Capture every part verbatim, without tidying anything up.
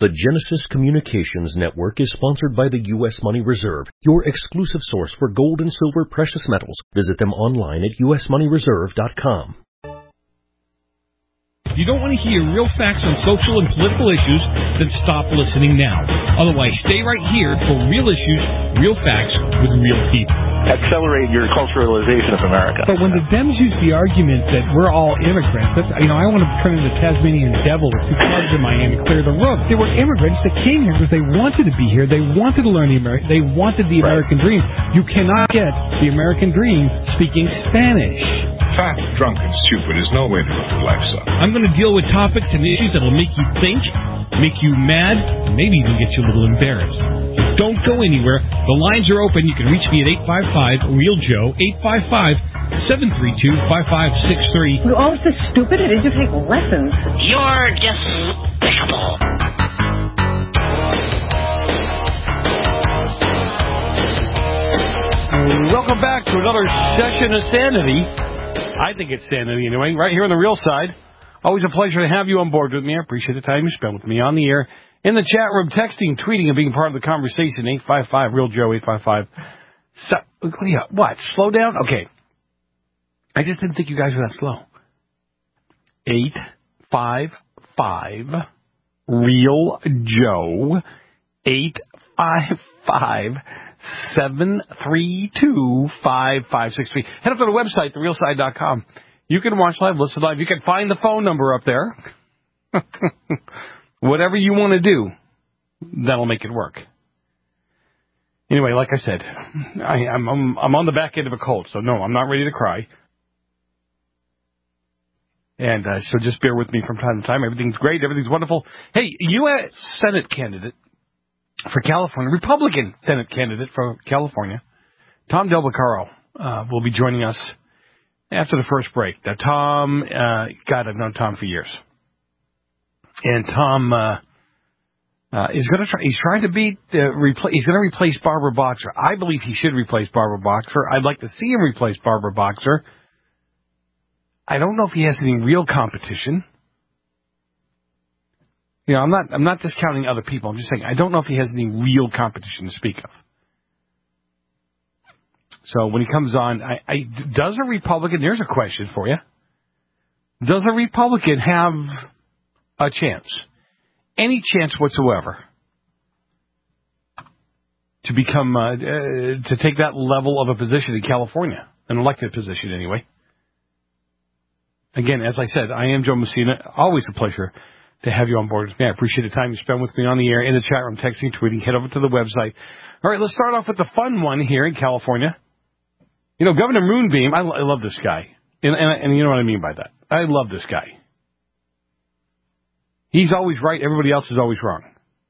The Genesis Communications Network is sponsored by the U S Money Reserve, your exclusive source for gold and silver precious metals. Visit them online at u s money reserve dot com. If you don't want to hear real facts on social and political issues, then stop listening now. Otherwise, stay right here for real issues, real facts, with real people. Accelerate your culturalization of America. But when the Dems use the argument that we're all immigrants, that's, you know, I want to turn into the Tasmanian devil with two clubs in my hand and clear the roof. They were immigrants that came here because they wanted to be here. They wanted to learn the American. They wanted the American right. dream. You cannot get the American dream speaking Spanish. Fat, drunk, and stupid is no way to live your life, son. I'm going to deal with topics and issues that will make you think, make you mad, and maybe even get you a little embarrassed. Don't go anywhere. The lines are open. You can reach me at eight five five, real joe, eight five five, seven three two, five five six three. You're all so stupid. I need to take lessons. You're despicable. Welcome back to another session of sanity. I think it's sanity anyway, right here on the real side. Always a pleasure to have you on board with me. I appreciate the time you spent with me on the air, in the chat room, texting, tweeting, and being part of the conversation. eight five five, real joe, eight five five. So, what? Slow down? Okay. I just didn't think you guys were that slow. eight five five, real joe, eight five five, seven three two, five five six three. Head up to the website, the real side dot com. You can watch live, listen live. You can find the phone number up there. Whatever you want to do, that'll make it work. Anyway, like I said, I, I'm, I'm I'm on the back end of a cold, so no, I'm not ready to cry. And uh, so just bear with me from time to time. Everything's great. Everything's wonderful. Hey, U S Senate candidate for California, Republican Senate candidate for California, Tom Del Beccaro, uh, will be joining us after the first break. Now, Tom, uh, God, I've known Tom for years. And Tom uh, uh, is going to try, he's trying to beat, uh, repl- he's going to replace Barbara Boxer. I believe he should replace Barbara Boxer. I'd like to see him replace Barbara Boxer. I don't know if he has any real competition. You know, I'm not, I'm not discounting other people. I'm just saying, I don't know if he has any real competition to speak of. So when he comes on, I, I, does a Republican, there's a question for you. Does a Republican have a chance, any chance whatsoever, to become, uh, uh, to take that level of a position in California, an elected position anyway? Again, as I said, I am Joe Messina. Always a pleasure to have you on board with me. I appreciate the time you spend with me on the air, in the chat room, texting, tweeting. Head over to the website. All right, let's start off with the fun one here in California. You know, Governor Moonbeam, I, I love this guy. And, and, and you know what I mean by that. I love this guy. He's always right. Everybody else is always wrong.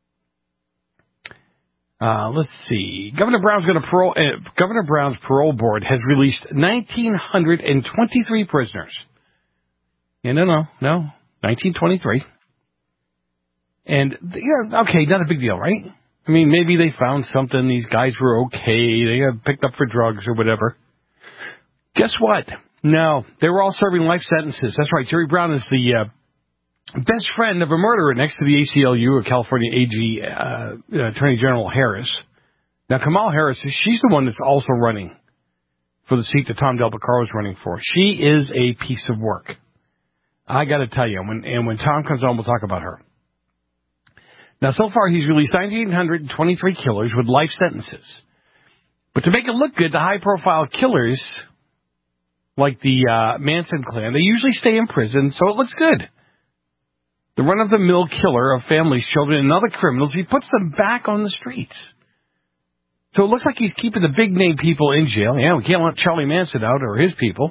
Uh, let's see. Governor Brown's going to parole. Uh, Governor Brown's parole board has released one thousand nine hundred twenty-three prisoners. Yeah, no, no, no, nineteen twenty-three. And yeah, okay, not a big deal, right? I mean, maybe they found something. These guys were okay. They got picked up for drugs or whatever. Guess what? No, they were all serving life sentences. That's right. Jerry Brown is the uh, best friend of a murderer next to the A C L U, or California A G, uh, Attorney General Harris. Now, Kamala Harris, she's the one that's also running for the seat that Tom Del Beccaro is running for. She is a piece of work. I got to tell you, when, and when Tom comes on, we'll talk about her. Now, so far, he's released one thousand nine hundred twenty-three killers with life sentences. But to make it look good, the high-profile killers, like the uh, Manson clan, they usually stay in prison, so it looks good. The run-of-the-mill killer of families, children, and other criminals, he puts them back on the streets. So it looks like he's keeping the big-name people in jail. Yeah, we can't let Charlie Manson out or his people.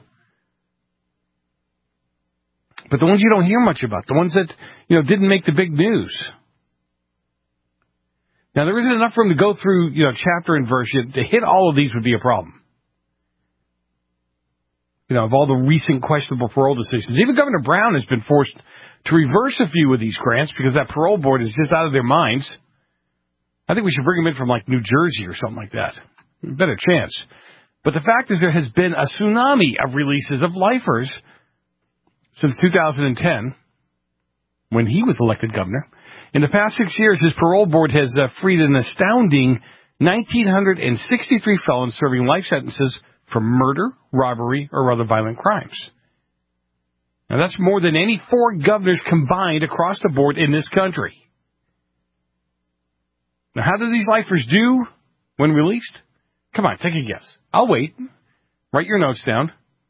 But the ones you don't hear much about, the ones that, you know, didn't make the big news. Now, there isn't enough room to go through, you know, chapter and verse. To hit all of these would be a problem. You know, of all the recent questionable parole decisions. Even Governor Brown has been forced to reverse a few of these grants because that parole board is just out of their minds. I think we should bring them in from, like, New Jersey or something like that. Better chance. But the fact is there has been a tsunami of releases of lifers since two thousand ten, when he was elected governor. In the past six years, his parole board has uh, freed an astounding one thousand nine hundred sixty-three felons serving life sentences for murder, robbery, or other violent crimes. Now, that's more than any four governors combined across the board in this country. Now, how do these lifers do when released? Come on, take a guess. I'll wait. Write your notes down.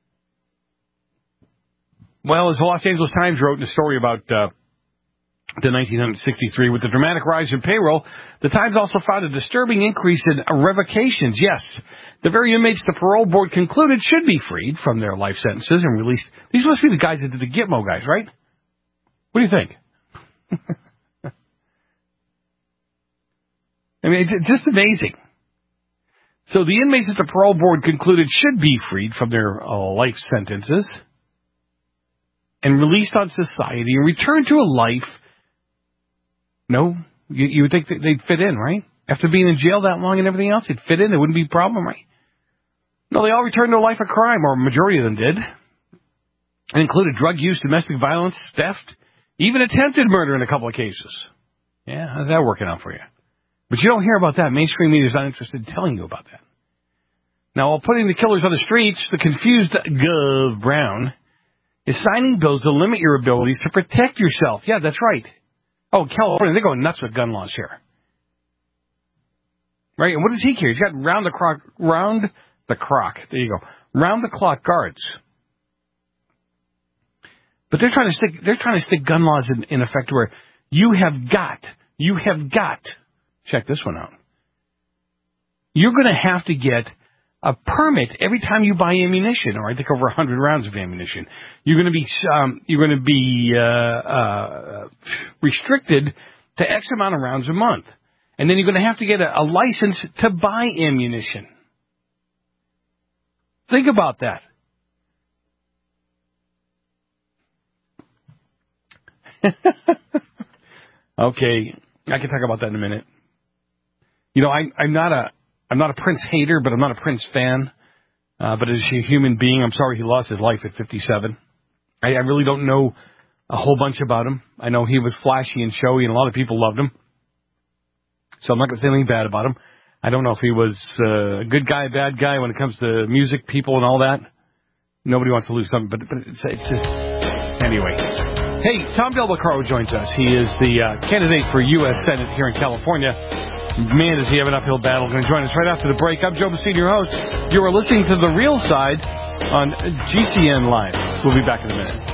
Well, as the Los Angeles Times wrote in a story about uh, the nineteen sixty-three, with the dramatic rise in payroll, the Times also found a disturbing increase in revocations. Yes, the very inmates the parole board concluded should be freed from their life sentences and released. These must be the guys that did the Gitmo guys, right? What do you think? I mean, it's just amazing. So the inmates that the parole board concluded should be freed from their uh, life sentences and released on society and returned to a life. No, you, you would think that they'd fit in, right? After being in jail that long and everything else, they'd fit in. It wouldn't be a problem, right? No, they all returned to a life of crime, or a majority of them did. It included drug use, domestic violence, theft, even attempted murder in a couple of cases. Yeah, how's that working out for you? But you don't hear about that. Mainstream media is not interested in telling you about that. Now, while putting the killers on the streets, the confused Gov Brown is signing bills to limit your abilities to protect yourself. Yeah, that's right. Oh, California, they're going nuts with gun laws here. Right? And what does he care? He's got round the clock, round the clock. There you go. Round the clock guards. But they're trying to stick, they're trying to stick gun laws in, in effect where you have got, you have got, check this one out. You're going to have to get a permit every time you buy ammunition, or I think over one hundred rounds of ammunition. You're going to be um, you're going to be uh, uh, restricted to X amount of rounds a month, and then you're going to have to get a, a license to buy ammunition. Think about that. Okay, I can talk about that in a minute. You know, I, I'm not a I'm not a Prince hater, but I'm not a Prince fan. Uh, but as a human being, I'm sorry he lost his life at fifty-seven. I, I really don't know a whole bunch about him. I know he was flashy and showy, and a lot of people loved him. So I'm not going to say anything bad about him. I don't know if he was uh, a good guy, a bad guy when it comes to music, people, and all that. Nobody wants to lose something, but, but it's, it's just... Anyway. Hey, Tom Del Beccaro joins us. He is the uh, candidate for U S Senate here in California. Man, does he have an uphill battle. Going to join us right after the break. I'm Joe Messina, your host. You are listening to The Real Side on G C N Live. We'll be back in a minute.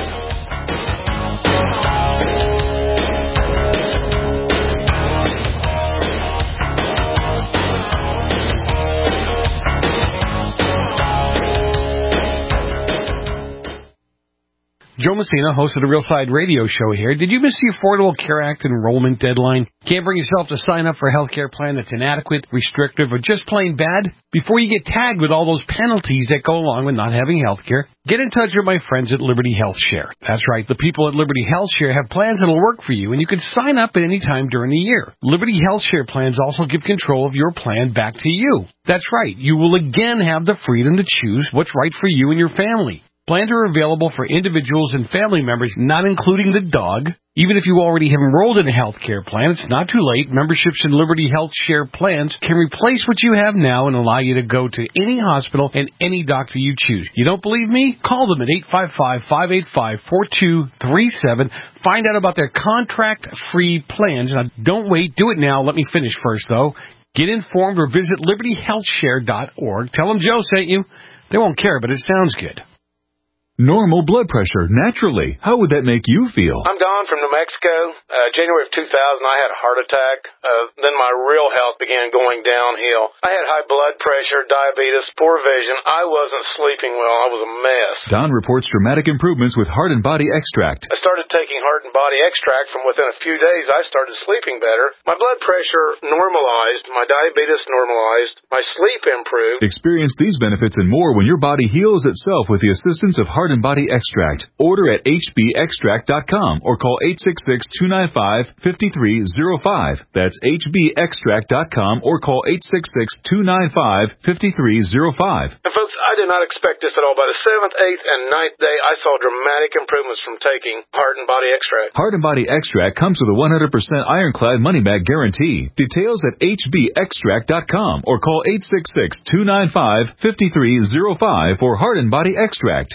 Joe Messina, host of the Real Side radio show here. Did you miss the Affordable Care Act enrollment deadline? Can't bring yourself to sign up for a health care plan that's inadequate, restrictive, or just plain bad? Before you get tagged with all those penalties that go along with not having health care, get in touch with my friends at Liberty Health Share. That's right, the people at Liberty Health Share have plans that'll work for you, and you can sign up at any time during the year. Liberty Health Share plans also give control of your plan back to you. That's right, you will again have the freedom to choose what's right for you and your family. Plans are available for individuals and family members, not including the dog. Even if you already have enrolled in a health care plan, it's not too late. Memberships in Liberty Health Share plans can replace what you have now and allow you to go to any hospital and any doctor you choose. You don't believe me? Call them at eight five five, five eight five, four two three seven. Find out about their contract-free plans. Now, don't wait. Do it now. Let me finish first, though. Get informed or visit liberty health share dot org. Tell them Joe sent you. They won't care, but it sounds good. Normal blood pressure, naturally. How would that make you feel? I'm Don from New Mexico. Uh, January of two thousand, I had a heart attack. Uh, then my real health began going downhill. I had high blood pressure, diabetes, poor vision. I wasn't sleeping well. I was a mess. Don reports dramatic improvements with Heart and Body Extract. I started taking Heart and Body Extract. From within a few days, I started sleeping better. My blood pressure normalized. My diabetes normalized. My sleep improved. Experience these benefits and more when your body heals itself with the assistance of Heart and Body Extract. Order at h b extract dot com or call eight six six, two nine five, five three zero five. That's h b extract dot com or call eight six six, two nine five, five three zero five. And folks, I did not expect this at all. By the seventh, eighth, and ninth day, I saw dramatic improvements from taking Heart and Body Extract. Heart and Body Extract comes with a one hundred percent ironclad money-back guarantee. Details at H B extract dot com or call eight six six, two nine five, five three zero five for Heart and Body Extract.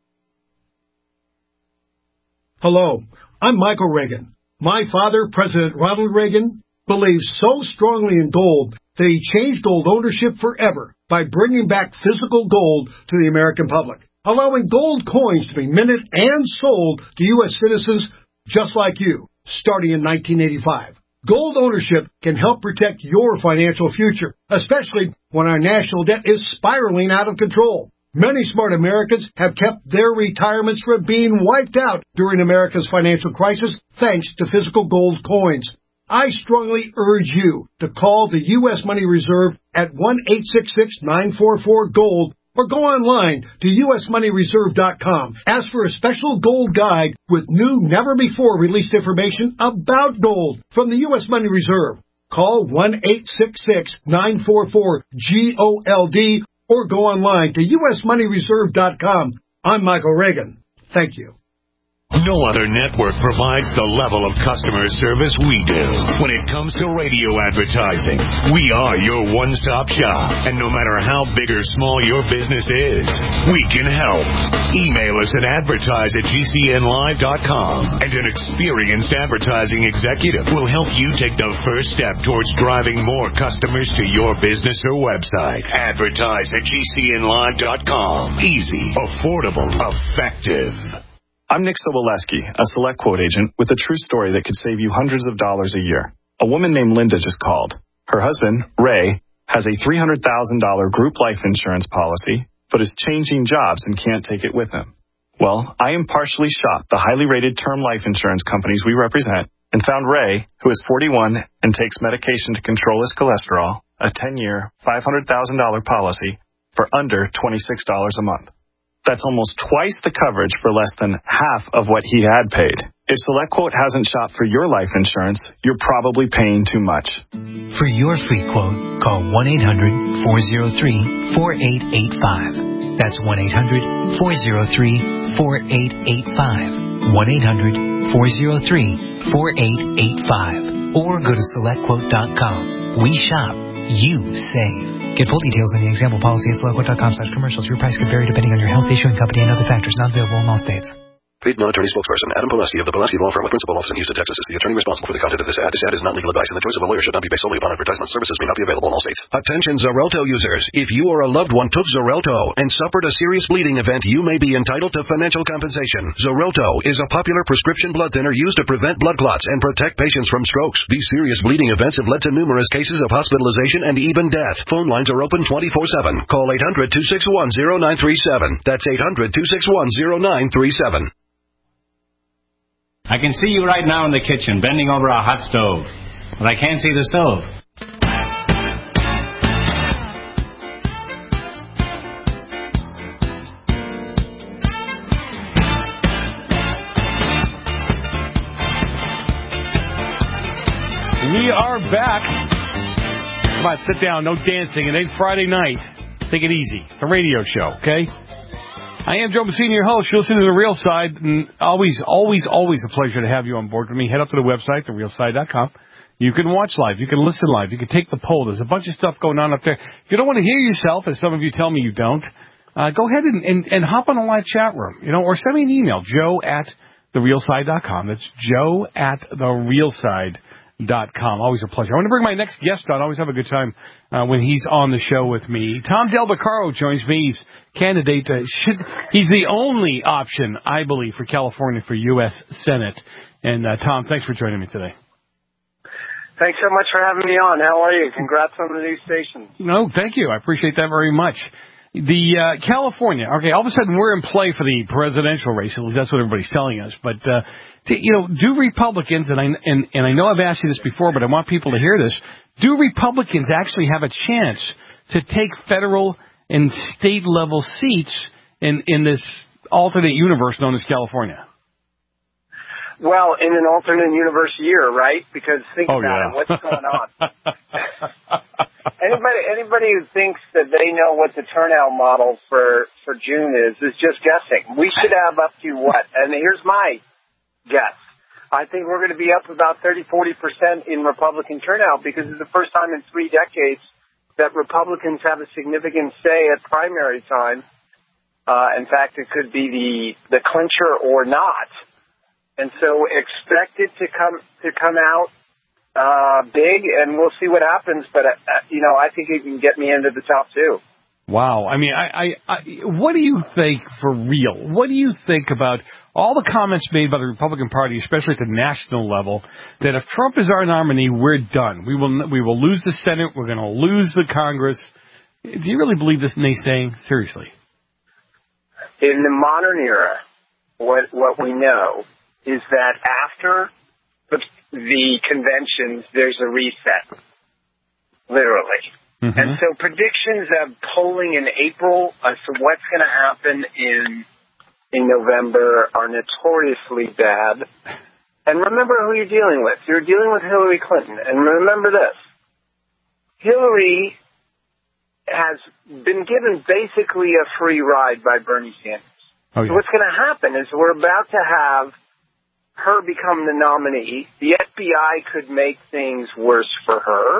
Hello, I'm Michael Reagan. My father, President Ronald Reagan, believes so strongly in gold that he changed gold ownership forever by bringing back physical gold to the American public, allowing gold coins to be minted and sold to U S citizens just like you, starting in nineteen eighty-five. Gold ownership can help protect your financial future, especially when our national debt is spiraling out of control. Many smart Americans have kept their retirements from being wiped out during America's financial crisis thanks to physical gold coins. I strongly urge you to call the U S Money Reserve at one eight six six, nine four four, GOLD or go online to U S money reserve dot com. Ask for a special gold guide with new, never-before-released information about gold from the U S Money Reserve. Call one eight six six, nine four four, GOLD or go online to U S money reserve dot com. I'm Michael Reagan. Thank you. No other network provides the level of customer service we do. When it comes to radio advertising, we are your one-stop shop. And no matter how big or small your business is, we can help. Email us at advertise at G C N live dot com. And an experienced advertising executive will help you take the first step towards driving more customers to your business or website. Advertise at G C N live dot com. Easy, affordable, effective. I'm Nick Soboleski, a Select Quote agent with a true story that could save you hundreds of dollars a year. A woman named Linda just called. Her husband, Ray, has a three hundred thousand dollars group life insurance policy, but is changing jobs and can't take it with him. Well, I impartially shopped the highly rated term life insurance companies we represent and found Ray, who is forty-one and takes medication to control his cholesterol, a ten-year, five hundred thousand dollars policy for under twenty-six dollars a month. That's almost twice the coverage for less than half of what he had paid. If SelectQuote hasn't shopped for your life insurance, you're probably paying too much. For your free quote, call one eight hundred, four oh three, four eight eight five. That's one eight hundred, four oh three, four eight eight five. one eight hundred, four oh three, four eight eight five. Or go to select quote dot com. We shop. You save. Get full details on the example policy at select quote dot com slash commercials. Your price could vary depending on your health, issuing company, and other factors not available in all states. Paid non-attorney spokesperson Adam Pulaski of the Pulaski Law Firm with principal office in Houston, Texas is the attorney responsible for the content of this ad. This ad is not legal advice, and the choice of a lawyer should not be based solely upon advertisement. Services may not be available in all states. Attention Xarelto users. If you or a loved one took Xarelto and suffered a serious bleeding event, you may be entitled to financial compensation. Xarelto is a popular prescription blood thinner used to prevent blood clots and protect patients from strokes. These serious bleeding events have led to numerous cases of hospitalization and even death. Phone lines are open twenty-four seven. Call eight hundred, two six one, zero nine three seven. That's eight hundred, two six one, zero nine three seven. I can see you right now in the kitchen, bending over a hot stove. But I can't see the stove. We are back. Come on, sit down. No dancing. It ain't Friday night. Take it easy. It's a radio show, okay? I am Joe Messina, your host. You're listening to The Real Side, and always, always, always a pleasure to have you on board with me. Head up to the website, the real side dot com. You can watch live. You can listen live. You can take the poll. There's a bunch of stuff going on up there. If you don't want to hear yourself, as some of you tell me you don't, uh, go ahead and, and, and hop on a live chat room, you know, or send me an email, joe at the real side dot com. That's joe at the real side dot com. Always a pleasure. I want to bring my next guest on. I always have a good time uh, when he's on the show with me. Tom Del Beccaro joins me. He's candidate. Uh, should, he's the only option, I believe, for California for U S Senate. And, uh, Tom, thanks for joining me today. Thanks so much for having me on. How are you? Congrats on the new station. No, thank you. I appreciate that very much. The uh, California, okay, all of a sudden we're in play for the presidential race. At least that's what everybody's telling us. But, uh, to, you know, do Republicans, and I, and, and I know I've asked you this before, but I want people to hear this, do Republicans actually have a chance to take federal and state-level seats in, in this alternate universe known as California? Well, in an alternate universe year, right? Because think oh, about yeah. it, what's going on? anybody, anybody anybody who thinks that they know what the turnout model for, for June is, is just guessing. We should have up to what? And here's my guess. I think we're going to be up about thirty, forty percent in Republican turnout because it's the first time in three decades that Republicans have a significant say at primary time. Uh, in fact, it could be the, the clincher or not. And so expect it to come, to come out, uh, big, and we'll see what happens. But, uh, you know, I think it can get me into the top two. Wow. I mean, I, I, I, what do you think for real? What do you think about all the comments made by the Republican Party, especially at the national level, that if Trump is our nominee, we're done. We will, we will lose the Senate. We're going to lose the Congress. Do you really believe this naysaying? Seriously. In the modern era, what, what we know is that after the, the conventions, there's a reset. Literally. Mm-hmm. And so predictions of polling in April as to what's going to happen in in November are notoriously bad. And remember who you're dealing with. You're dealing with Hillary Clinton. And remember this. Hillary has been given basically a free ride by Bernie Sanders. Oh, yeah. So what's going to happen is we're about to have her become the nominee. The F B I could make things worse for her.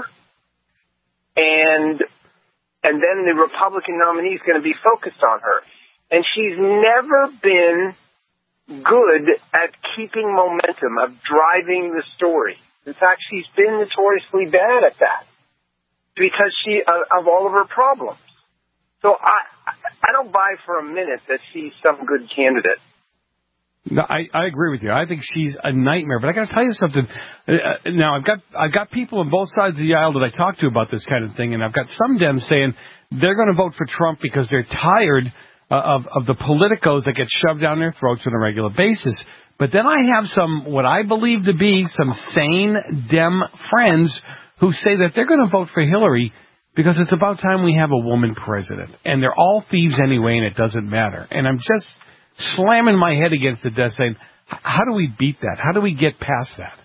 And and then the Republican nominee is going to be focused on her. And she's never been good at keeping momentum, of driving the story. In fact, she's been notoriously bad at that because she uh, of all of her problems. So I I don't buy for a minute that she's some good candidate. No, I, I agree with you. I think she's a nightmare. But I got to tell you something. Uh, now, I've got I've got people on both sides of the aisle that I talk to about this kind of thing, and I've got some Dems saying they're going to vote for Trump because they're tired uh, of, of the politicos that get shoved down their throats on a regular basis. But then I have some, what I believe to be some sane Dem friends who say that they're going to vote for Hillary because it's about time we have a woman president. And they're all thieves anyway, and it doesn't matter. And I'm just slamming my head against the desk saying, how do we beat that? How do we get past that?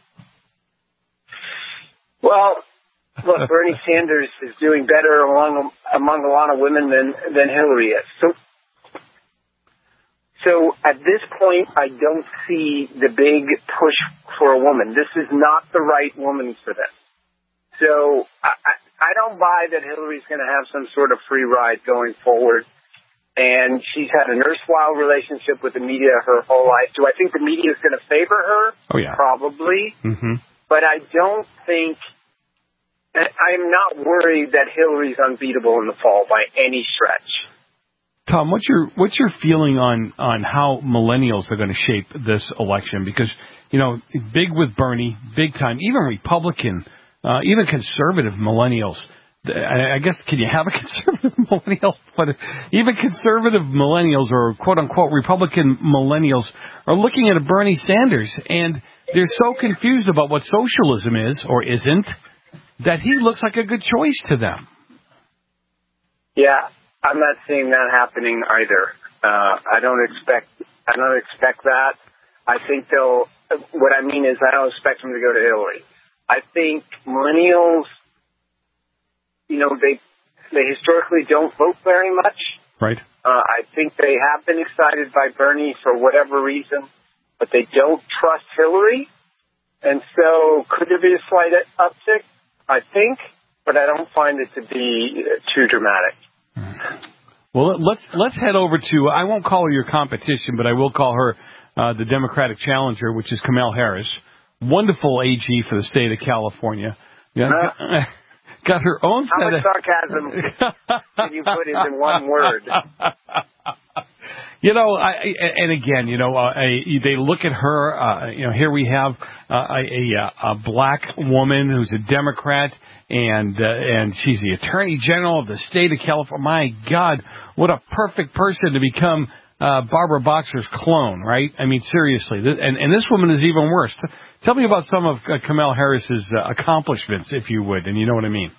Well, look, Bernie Sanders is doing better among, among a lot of women than, than Hillary is. So, so at this point, I don't see the big push for a woman. This is not the right woman for them. So I, I don't buy that Hillary's going to have some sort of free ride going forward. And she's had an erstwhile relationship with the media her whole life. Do I think the media is going to favor her? Oh, yeah. Probably. Mm-hmm. But I don't think, I'm not worried that Hillary's unbeatable in the fall by any stretch. Tom, what's your what's your feeling on, on how millennials are going to shape this election? Because, you know, big with Bernie, big time, even Republican, uh, even conservative millennials. I guess, can you have a conservative millennial? But even conservative millennials or quote-unquote Republican millennials are looking at a Bernie Sanders, and they're so confused about what socialism is or isn't that he looks like a good choice to them. Yeah, I'm not seeing that happening either. Uh, I don't expect I don't expect that. I think they'll, what I mean is I don't expect them to go to Hillary. I think millennials, you know, they they historically don't vote very much. Right. Uh, I think they have been excited by Bernie for whatever reason, but they don't trust Hillary. And so could there be a slight uptick? I think, but I don't find it to be too dramatic. Well, let's let's head over to, I won't call her your competition, but I will call her uh, the Democratic challenger, which is Kamala Harris. Wonderful A G for the state of California. Yeah. Uh, Got her own set How much of sarcasm can you put into one word? You know, I, and again, you know, uh, I, they look at her. Uh, you know, here we have uh, a, a, a black woman who's a Democrat, and uh, and she's the Attorney General of the state of California. My God, what a perfect person to become uh, Barbara Boxer's clone, right? I mean, seriously, and and this woman is even worse. Tell me about some of uh, Kamala Harris's uh, accomplishments, if you would, and you know what I mean.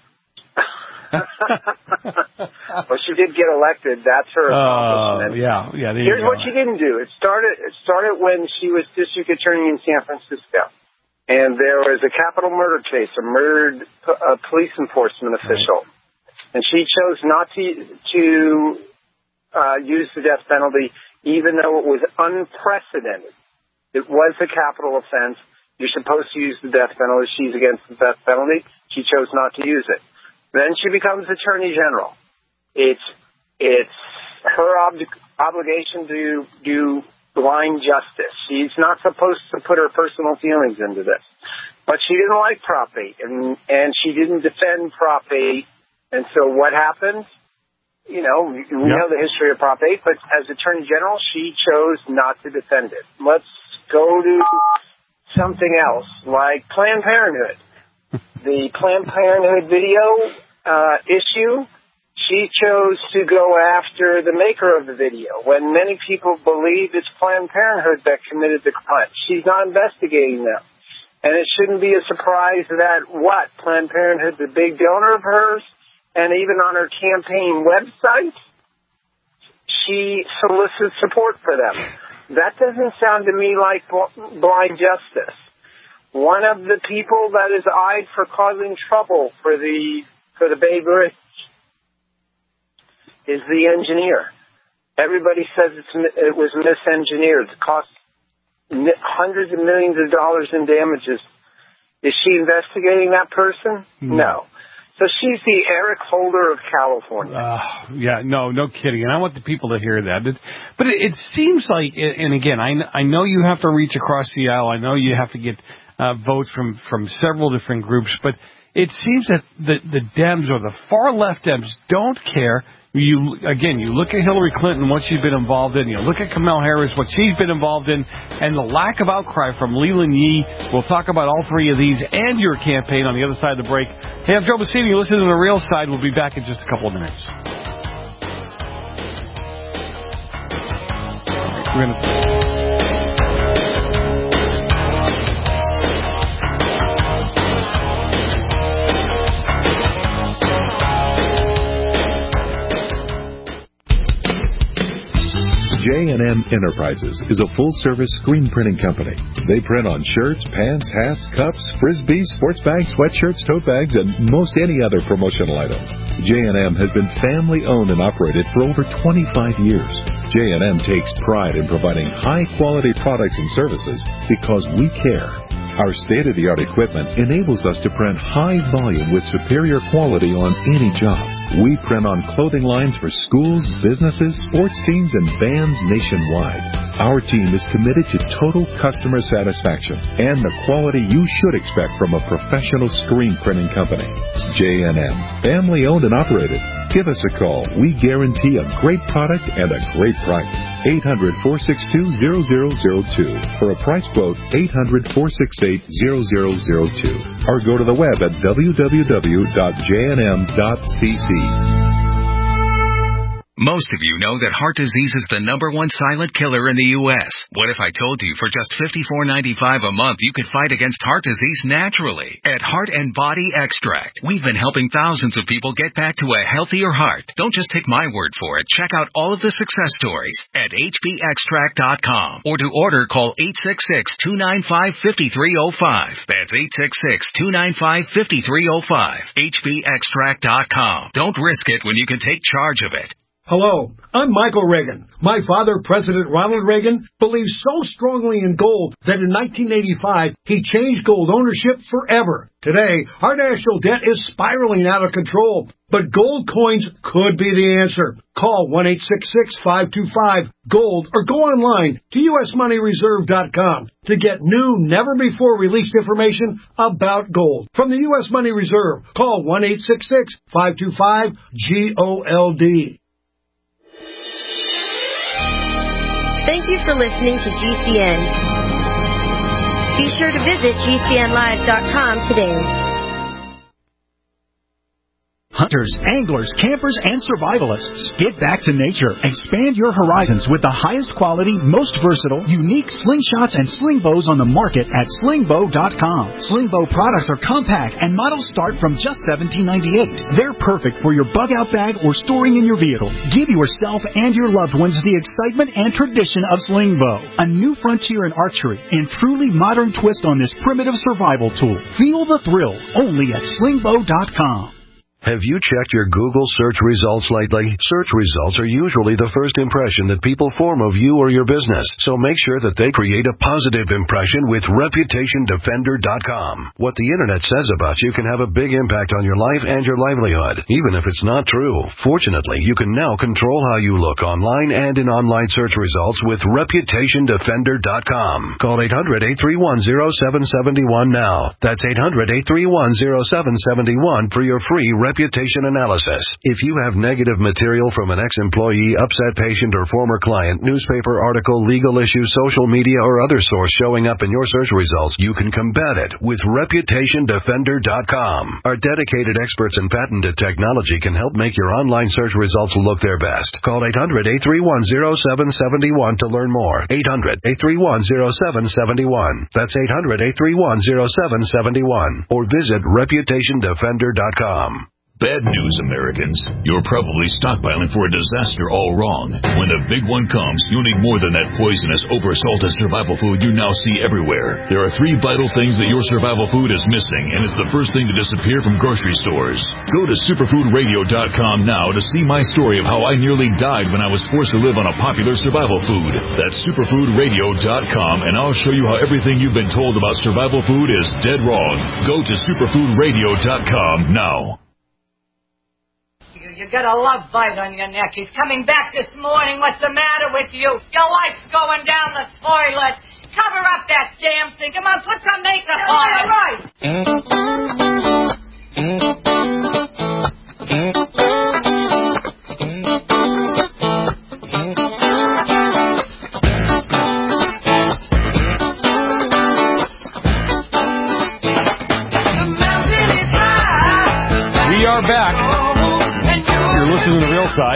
Well, she did get elected. That's her accomplishment. Uh, yeah, yeah. Here's what she didn't do. It started. It started when she was district attorney in San Francisco, and there was a capital murder case, a murdered uh, police enforcement official, And she chose not to to uh, use the death penalty, even though it was unprecedented. It was a capital offense. You're supposed to use the death penalty. She's against the death penalty. She chose not to use it. Then she becomes Attorney General. It's it's her ob- obligation to do blind justice. She's not supposed to put her personal feelings into this. But she didn't like Prop eight, and, and she didn't defend Prop eight. And so what happened? You know, we yep. know the history of Prop eight, but as Attorney General, she chose not to defend it. Let's go to something else, like Planned Parenthood. The Planned Parenthood video uh, issue, she chose to go after the maker of the video, when many people believe it's Planned Parenthood that committed the crime. She's not investigating them. And it shouldn't be a surprise that, what, Planned Parenthood's a big donor of hers, and even on her campaign website, she solicits support for them. That doesn't sound to me like bl- blind justice. One of the people that is eyed for causing trouble for the for the Bay Bridge is the engineer. Everybody says it's, it was misengineered. It cost hundreds of millions of dollars in damages. Is she investigating that person? No. No. So she's the Eric Holder of California. Uh, yeah, no, no kidding. And I want the people to hear that. It, but it, it seems like, and again, I, I know you have to reach across the aisle. I know you have to get uh, votes from, from several different groups. But it seems that the, the Dems or the far left Dems don't care. You again, you look at Hillary Clinton, what she's been involved in. You look at Kamala Harris, what she's been involved in, and the lack of outcry from Leland Yee. We'll talk about all three of these and your campaign on the other side of the break. Hey, I'm Joe Bassini. You listen to The Real Side. We'll be back in just a couple of minutes. We're gonna. J and M Enterprises is a full-service screen printing company. They print on shirts, pants, hats, cups, frisbees, sports bags, sweatshirts, tote bags, and most any other promotional items. J and M has been family-owned and operated for over twenty-five years. J and M takes pride in providing high-quality products and services because we care. Our state-of-the-art equipment enables us to print high volume with superior quality on any job. We print on clothing lines for schools, businesses, sports teams, and bands nationwide. Our team is committed to total customer satisfaction and the quality you should expect from a professional screen printing company. J and M, family-owned and operated. Give us a call. We guarantee a great product and a great price. eight hundred, four six two, zero zero zero two. For a price quote, eight hundred, four six eight, zero zero zero two. Or go to the web at w w w dot j n m dot c c. Most of you know that heart disease is the number one silent killer in the U S What if I told you for just fifty-four ninety-five a month you could fight against heart disease naturally? At Heart and Body Extract, we've been helping thousands of people get back to a healthier heart. Don't just take my word for it. Check out all of the success stories at h b extract dot com. Or to order, call eight six six, two nine five, five three zero five. That's eight six six, two nine five, five three zero five. h b extract dot com. Don't risk it when you can take charge of it. Hello, I'm Michael Reagan. My father, President Ronald Reagan, believed so strongly in gold that in nineteen eighty-five, he changed gold ownership forever. Today, our national debt is spiraling out of control, but gold coins could be the answer. Call one eight six six, five two five, GOLD or go online to u s money reserve dot com to get new, never-before-released information about gold. From the U S Money Reserve, call one eight six six, five two five, GOLD. Thank you for listening to G C N. Be sure to visit g c n live dot com today. Hunters, anglers, campers, and survivalists. Get back to nature. Expand your horizons with the highest quality, most versatile, unique slingshots and sling bows on the market at sling bow dot com. Sling bow products are compact and models start from just seventeen ninety-eight. They're perfect for your bug-out bag or storing in your vehicle. Give yourself and your loved ones the excitement and tradition of sling bow. A new frontier in archery and truly modern twist on this primitive survival tool. Feel the thrill only at sling bow dot com. Have you checked your Google search results lately? Search results are usually the first impression that people form of you or your business, so make sure that they create a positive impression with Reputation Defender dot com. What the internet says about you can have a big impact on your life and your livelihood, even if it's not true. Fortunately, you can now control how you look online and in online search results with Reputation Defender dot com. Call eight hundred, eight three one, zero seven seven one now. That's eight hundred, eight three one, zero seven seven one for your free reputation analysis. If you have negative material from an ex-employee, upset patient, or former client, newspaper article, legal issue, social media, or other source showing up in your search results, you can combat it with Reputation Defender dot com. Our dedicated experts in patented technology can help make your online search results look their best. Call eight hundred, eight three one, zero seven seven one to learn more. eight hundred, eight three one, zero seven seven one. That's eight hundred, eight three one, zero seven seven one. Or visit Reputation Defender dot com. Bad news, Americans. You're probably stockpiling for a disaster all wrong. When the big one comes, you'll need more than that poisonous, over-salted survival food you now see everywhere. There are three vital things that your survival food is missing, and it's the first thing to disappear from grocery stores. Go to superfood radio dot com now to see my story of how I nearly died when I was forced to live on a popular survival food. That's superfood radio dot com, and I'll show you how everything you've been told about survival food is dead wrong. Go to superfood radio dot com now. You got a love bite on your neck. He's coming back this morning. What's the matter with you? Your life's going down the toilet. Cover up that damn thing. Come on, put some makeup yeah, on it. Right. We are back. Listening to The Real Side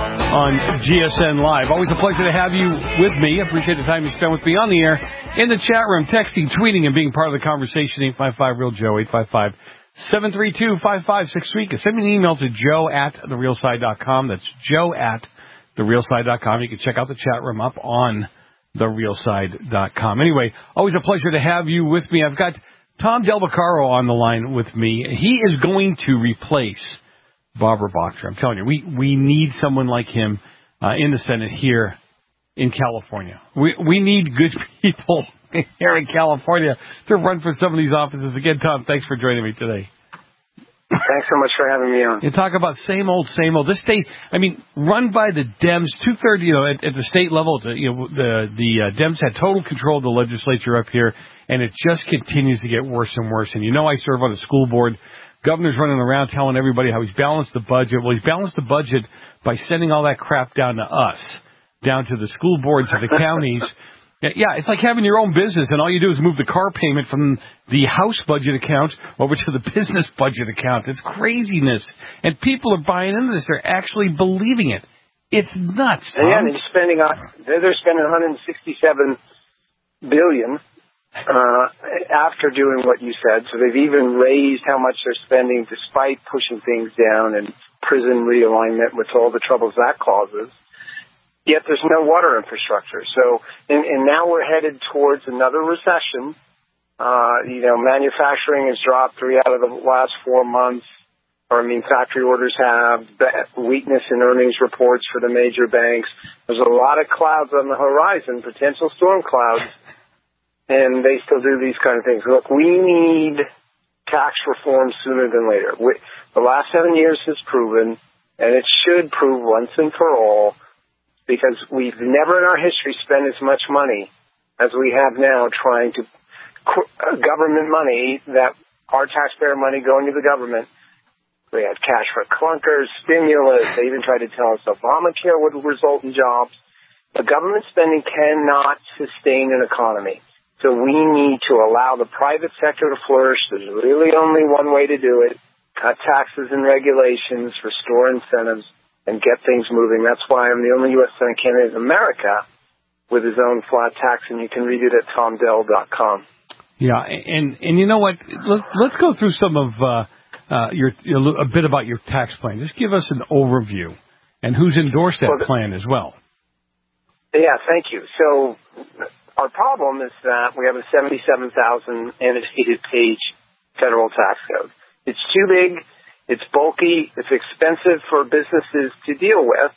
on G S N Live. Always a pleasure to have you with me. Appreciate the time you spent with me on the air, in the chat room, texting, tweeting, and being part of the conversation. eight five five, real joe, eight five five, seven three two, five five six three. Send me an email to joe at the real side dot com. That's joe at the real side dot com. You can check out the chat room up on the real side dot com. Anyway, always a pleasure to have you with me. I've got Tom Del Beccaro on the line with me. He is going to replace Barbara Boxer. I'm telling you, we, we need someone like him uh, in the Senate here in California. We we need good people here in California to run for some of these offices. Again, Tom, thanks for joining me today. Thanks so much for having me on. You talk about same old, same old. This state, I mean, run by the Dems, two-thirds, you know, at, at the state level, you know, the, the uh, Dems had total control of the legislature up here, and it just continues to get worse and worse. And you know I serve on a school board. Governor's running around telling everybody how he's balanced the budget. Well, he's balanced the budget by sending all that crap down to us, down to the school boards of the counties. Yeah, it's like having your own business, and all you do is move the car payment from the house budget account over to the business budget account. It's craziness. And people are buying into this. They're actually believing it. It's nuts. And yeah, they're spending, they're spending one hundred sixty-seven billion dollars. Uh, after doing what you said. So they've even raised how much they're spending despite pushing things down and prison realignment with all the troubles that causes. Yet there's no water infrastructure. So, and, and now we're headed towards another recession. Uh, you know, manufacturing has dropped three out of the last four months. Or, I mean, factory orders have weakness in earnings reports for the major banks. There's a lot of clouds on the horizon, potential storm clouds. And they still do these kind of things. Look, we need tax reform sooner than later. We, the last seven years has proven, and it should prove once and for all, because we've never in our history spent as much money as we have now trying to uh, government money, that our taxpayer money going to the government. We had cash for clunkers, stimulus. They even tried to tell us Obamacare would result in jobs. But government spending cannot sustain an economy. So we need to allow the private sector to flourish. There's really only one way to do it. Cut taxes and regulations, restore incentives, and get things moving. That's why I'm the only U S Senate candidate in America with his own flat tax, and you can read it at tom del dot com. Yeah, and, and you know what? Let's, let's go through some of uh, uh, your, your a bit about your tax plan. Just give us an overview and who's endorsed that well, the, plan as well. Yeah, thank you. So our problem is that we have a seventy-seven thousand annotated page federal tax code. It's too big. It's bulky. It's expensive for businesses to deal with.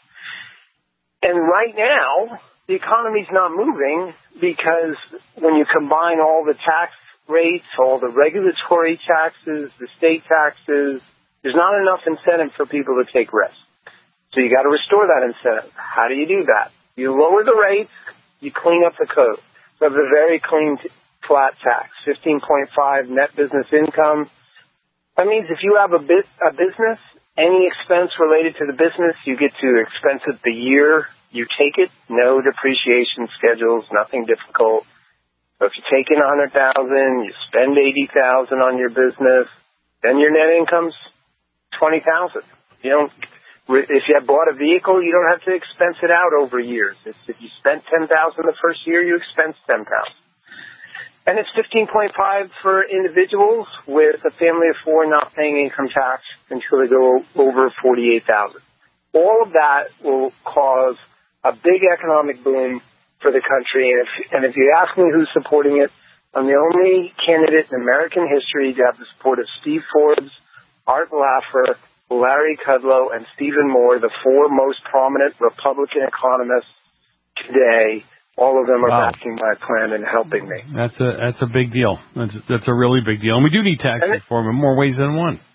And right now, the economy's not moving because when you combine all the tax rates, all the regulatory taxes, the state taxes, there's not enough incentive for people to take risks. So you got to restore that incentive. How do you do that? You lower the rates, you clean up the code. So have a very clean, flat tax, fifteen point five net business income. That means if you have a, bit, a business, any expense related to the business, you get to expense it the year you take it. No depreciation schedules, nothing difficult. So if you take in one hundred thousand dollars, you spend eighty thousand dollars on your business, then your net income's twenty thousand dollars. You don't. If you have bought a vehicle, you don't have to expense it out over years. If, if you spent ten thousand dollars the first year, you expense ten thousand dollars. And it's fifteen point five for individuals with a family of four not paying income tax until they go over forty-eight thousand dollars. All of that will cause a big economic boom for the country. And if, and if you ask me who's supporting it, I'm the only candidate in American history to have the support of Steve Forbes, Art Laffer, Larry Kudlow, and Stephen Moore, the four most prominent Republican economists today. All of them are wow. backing my plan and helping me. That's a that's a big deal. That's that's a really big deal. And we do need tax and reform in more ways than one.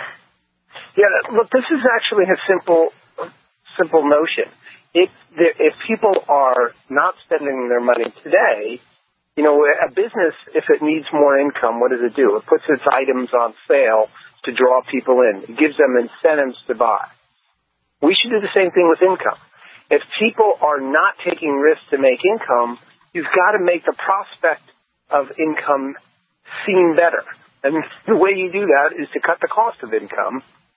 Yeah, look, this is actually a simple simple notion. If if people are not spending their money today, you know, a business, if it needs more income, what does it do? It puts its items on sale to draw people in. It gives them incentives to buy. We should do the same thing with income. If people are not taking risks to make income, you've got to make the prospect of income seem better. And the way you do that is to cut the cost of income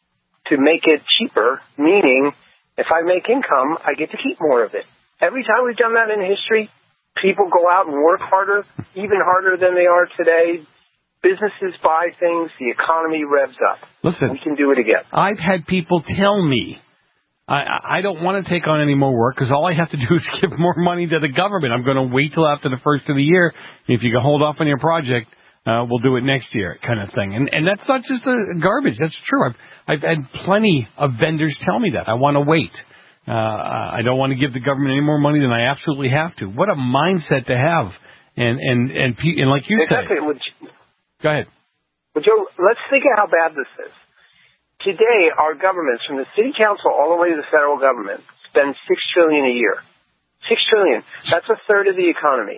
to make it cheaper, meaning if I make income, I get to keep more of it. Every time we've done that in history, people go out and work harder, even harder than they are today. Businesses buy things, the economy revs up. Listen, we can do it again. I've had people tell me, I, I don't want to take on any more work because all I have to do is give more money to the government. I'm going to wait till after the first of the year. If you can hold off on your project, uh, we'll do it next year, kind of thing. And and that's not just a garbage. That's true. I've I've had plenty of vendors tell me that. I want to wait. Uh, I don't want to give the government any more money than I absolutely have to. What a mindset to have. And and and, and like you exactly. said. Go ahead. Well, Joe, let's think of how bad this is. Today, our governments, from the city council all the way to the federal government, spend six trillion dollars a year. Six trillion dollars. That's a third of the economy.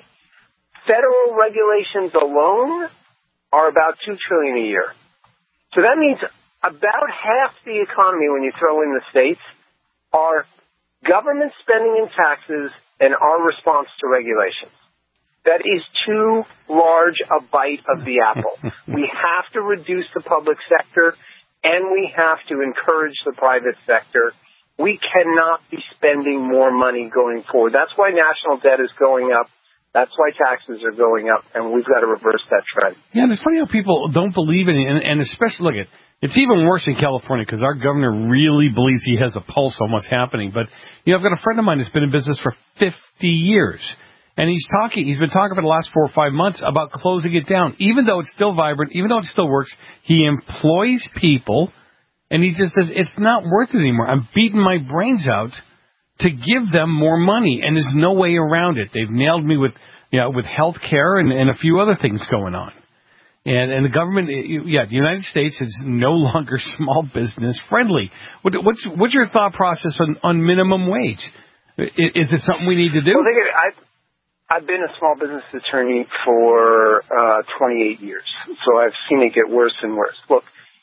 Federal regulations alone are about two trillion dollars a year. So that means about half the economy, when you throw in the states, are government spending and taxes and our response to regulations. That is too large a bite of the apple. We have to reduce the public sector, and we have to encourage the private sector. We cannot be spending more money going forward. That's why national debt is going up. That's why taxes are going up, and we've got to reverse that trend. Yeah, and it's funny how people don't believe in it, and, and especially, look, at it's even worse in California because our governor really believes he has a pulse on what's happening. But, you know, I've got a friend of mine that's been in business for fifty years. And he's talking, he's been talking for the last four or five months about closing it down. Even though it's still vibrant, even though it still works, he employs people, and he just says, it's not worth it anymore. I'm beating my brains out to give them more money, and there's no way around it. They've nailed me with, you know, with health care and, and a few other things going on. And, and the government, yeah, the United States is no longer small business friendly. What, what's, what's your thought process on, on minimum wage? Is, is it something we need to do? Well, think of it, I, I've been a small business attorney for uh, twenty-eight years, so I've seen it get worse and worse. Look,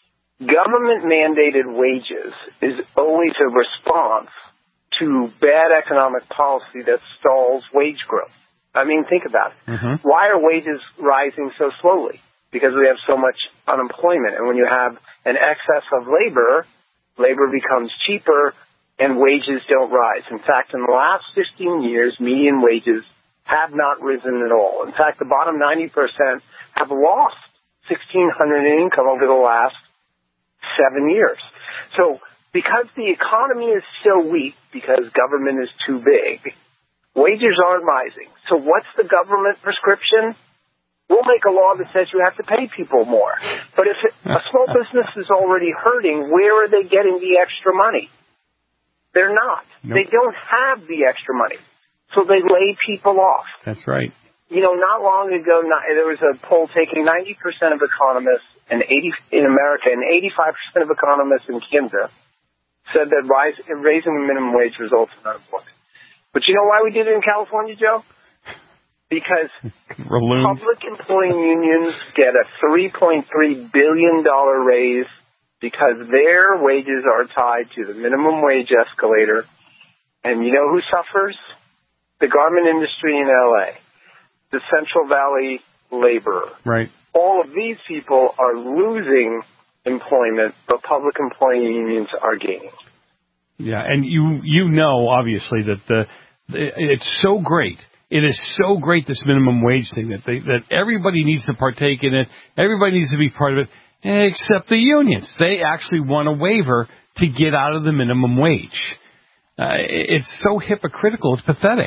government-mandated wages is always a response to bad economic policy that stalls wage growth. I mean, think about it. Mm-hmm. Why are wages rising so slowly? Because we have so much unemployment. And when you have an excess of labor, labor becomes cheaper and wages don't rise. In fact, in the last fifteen years, median wages have not risen at all. In fact, the bottom ninety percent have lost sixteen hundred dollars in income over the last seven years. So because the economy is so weak, because government is too big, wages aren't rising. So what's the government prescription? we'll make a law that says you have to pay people more. But if it, a small business is already hurting, where are they getting the extra money? They're not. Nope. They don't have the extra money. So they lay people off. That's right. You know, not long ago, not, there was a poll taking ninety percent of economists and eighty in America and eighty-five percent of economists in Kansas said that rise, raising the minimum wage results in unemployment. But you know why we did it in California, Joe? Because public employee unions get a three point three billion dollars raise because their wages are tied to the minimum wage escalator. And you know who suffers? The garment industry in L A, the Central Valley laborer. Right. All of these people are losing employment, but public employee unions are gaining. Yeah, and you you know, obviously, that the it's so great. It is so great, this minimum wage thing, that they, that everybody needs to partake in it. Everybody needs to be part of it, except the unions. They actually want a waiver to get out of the minimum wage. Uh, it's so hypocritical. It's pathetic.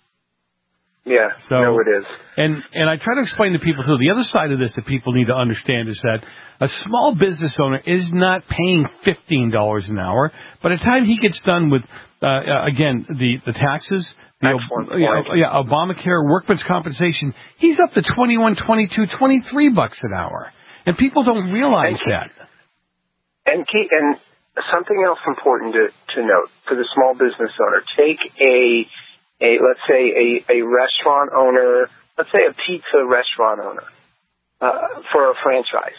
Yeah, so, no, it is. And and I try to explain to people, too, the other side of this that people need to understand is that a small business owner is not paying fifteen dollars an hour. By the time he gets done with, uh, again, the, the taxes, the, Excellent yeah, yeah, Obamacare, workman's compensation, he's up to twenty-one, twenty-two, twenty-three bucks an hour. And people don't realize and, that. And, Kate, and something else important to, to note for the small business owner, take a... A, let's say a, a restaurant owner, let's say a pizza restaurant owner, uh, for a franchise.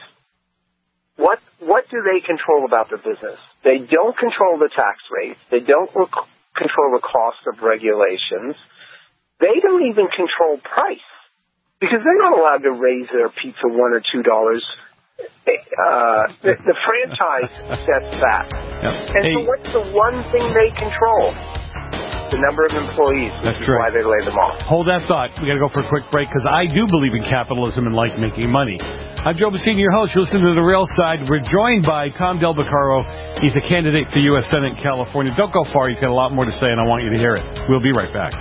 What, what do they control about their business? They don't control the tax rate. They don't rec- control the cost of regulations. They don't even control price because they're not allowed to raise their pizza one or two dollars. Uh, the, the franchise sets that. Yep. And hey. so what's the one thing they control? The number of employees, which That's is right. why they lay them off. Hold that thought. We got to go for a quick break because I do believe in capitalism and like making money. I'm Joe Messina, your host. You listen to The Real Side. We're joined by Tom Del Beccaro. He's a candidate for U S Senate in California. Don't go far. You've got a lot more to say, and I want you to hear it. We'll be right back.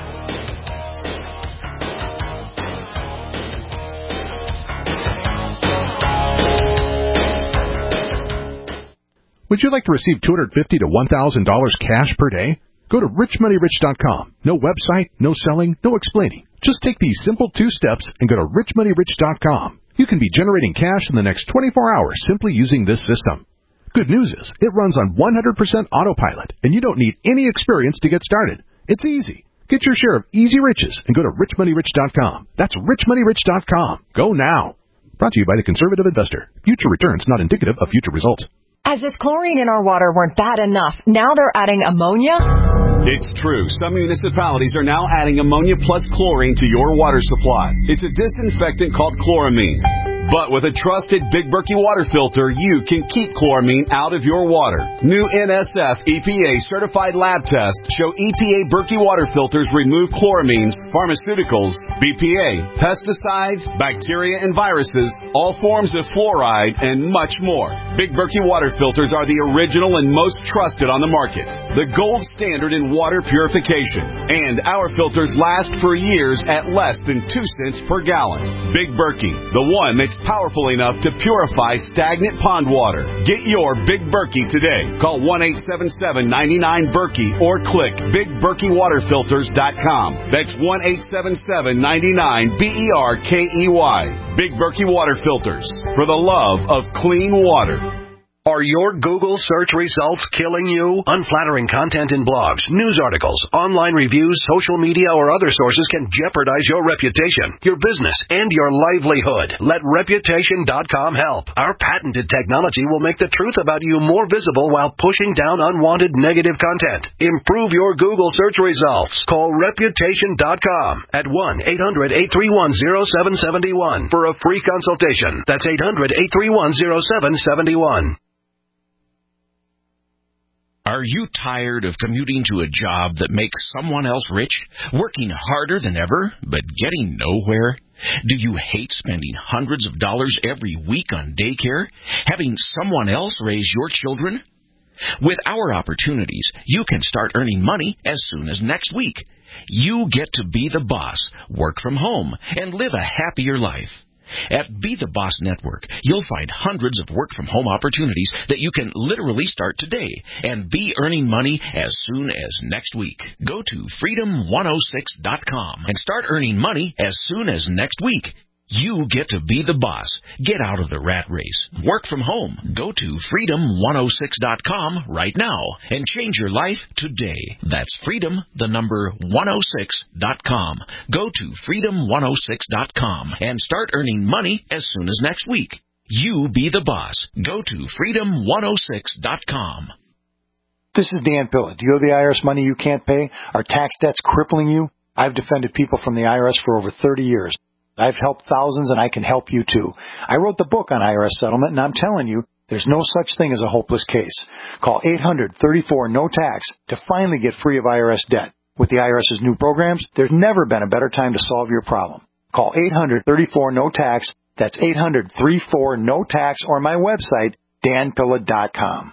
Would you like to receive two hundred fifty dollars to one thousand dollars cash per day? Go to rich money rich dot com. No website, no selling, no explaining. Just take these simple two steps and go to rich money rich dot com. You can be generating cash in the next twenty-four hours simply using this system. Good news is, it runs on one hundred percent autopilot, and you don't need any experience to get started. It's easy. Get your share of easy riches and go to rich money rich dot com. That's rich money rich dot com. Go now. Brought to you by the Conservative Investor. Future returns not indicative of future results. As if chlorine in our water weren't bad enough, now they're adding ammonia? It's true. Some municipalities are now adding ammonia plus chlorine to your water supply. It's a disinfectant called chloramine. But with a trusted Big Berkey water filter, you can keep chloramine out of your water. New N S F E P A certified lab tests show E P A Berkey water filters remove chloramines, pharmaceuticals, B P A, pesticides, bacteria and viruses, all forms of fluoride, and much more. Big Berkey water filters are the original and most trusted on the market. The gold standard in water purification. And our filters last for years at less than two cents per gallon. Big Berkey, the one that's powerful enough to purify stagnant pond water. Get your Big Berkey today. Call one eight seven seven, nine nine, Berkey or click big berkey water filters dot com. That's one eight seven seven, nine nine, B E R K E Y. Big Berkey Water Filters. For the love of clean water. Are your Google search results killing you? Unflattering content in blogs, news articles, online reviews, social media, or other sources can jeopardize your reputation, your business, and your livelihood. Let reputation dot com help. Our patented technology will make the truth about you more visible while pushing down unwanted negative content. Improve your Google search results. Call reputation dot com at one eight hundred, eight three one, zero seven seven one for a free consultation. That's eight hundred, eight three one, zero seven seven one. Are you tired of commuting to a job that makes someone else rich, working harder than ever, but getting nowhere? Do you hate spending hundreds of dollars every week on daycare, having someone else raise your children? With our opportunities, you can start earning money as soon as next week. You get to be the boss, work from home, and live a happier life. At Be the Boss Network, you'll find hundreds of work-from-home opportunities that you can literally start today and be earning money as soon as next week. Go to freedom one oh six dot com and start earning money as soon as next week. You get to be the boss. Get out of the rat race. Work from home. Go to freedom one oh six dot com right now and change your life today. That's freedom, the number one oh six dot com. Go to freedom one oh six dot com and start earning money as soon as next week. You be the boss. Go to freedom one oh six dot com. This is Dan Pilla. Do you owe the I R S money you can't pay? Are tax debts crippling you? I've defended people from the I R S for over thirty years. I've helped thousands, and I can help you, too. I wrote the book on I R S settlement, and I'm telling you, there's no such thing as a hopeless case. Call eight hundred thirty-four no tax to finally get free of I R S debt. With the IRS's new programs, there's never been a better time to solve your problem. Call eight hundred thirty-four no tax. That's eight hundred thirty-four no tax, or my website, dan pilla dot com.